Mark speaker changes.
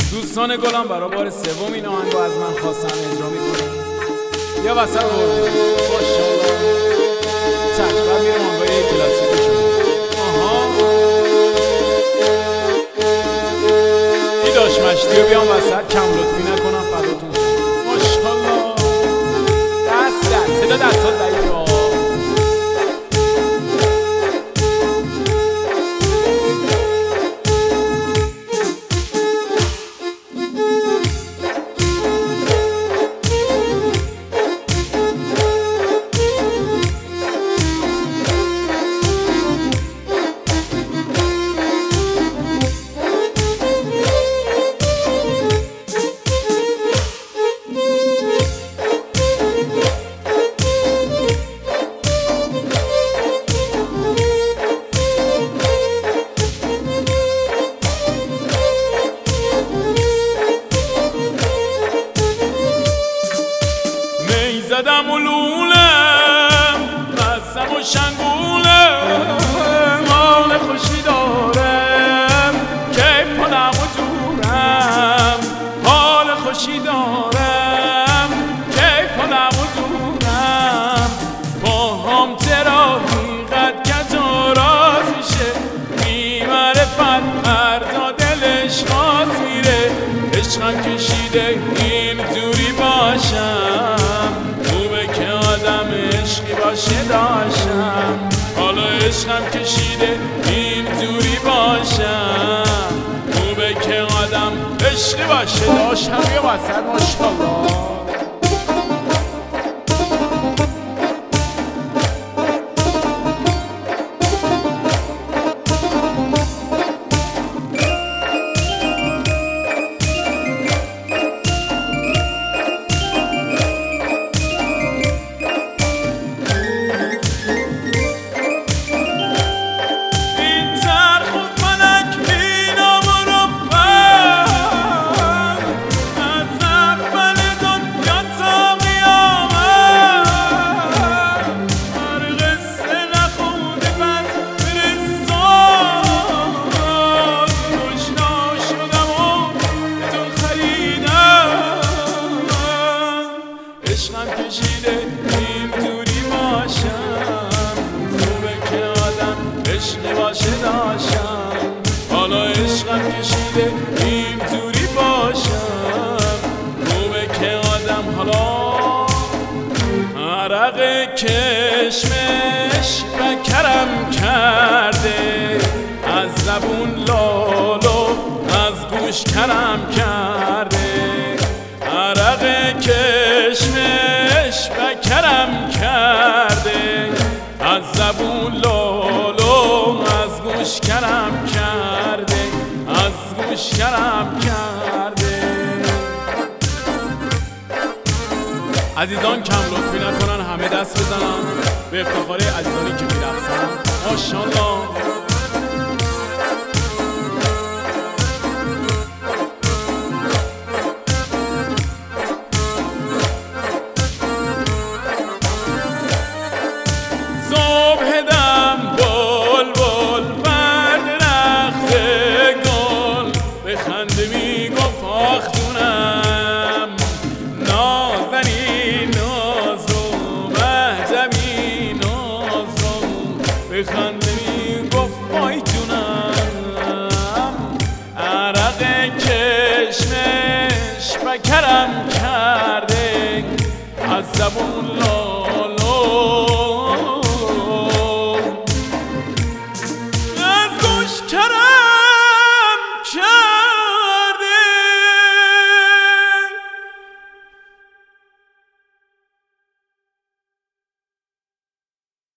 Speaker 1: دوستان گلم برای بار سوم این آهنگو از من خواستن اجرا میکنم. یا وسط ماشاءالله چشم بعد میرم آنگاه کلاسیک شما. ای داشت مشتی رو بیام وسط کم لطفی نکنم فداتون ماشاءالله. دست صدا دستات ضعیفه.
Speaker 2: زدم و لولم بستم و شنگولم حال خوشی دارم که پلم و دورم حال خوشی دارم که پلم و دورم با هم تراحی قد کجا راز میشه بیمعرفت مردا دلش خواست میره عشقم کشیده این دوری باشم که آدم عشقی باشه داشتم حالا عشقم کشیده این دوری باشم خوبه که آدم عشقی باشه داشتم یه وسط ماشاءالله. عشقم کشیده این دوری باشم خوبه که آدم عشقی باشه داشتم حالا عشقم کشیده این دوری باشم خوبه که آدم حالا عرق کشمش و کرم کرده از زبون لالو از گوش کرم کرده عرق کشمش و کرم کرده از زبون لالو از گوش کرم کرده از گوش کرم کرده.
Speaker 1: عزیزان کم لطفی نکنن همه دست بزنن به افتخار عزیزانی که میرقصن ماشاءالله.
Speaker 2: خنده میگفت آختونم نازنی ناز رو مهجمی ناز رو به خنده میگفت وای جونم عرق کشمش و کرم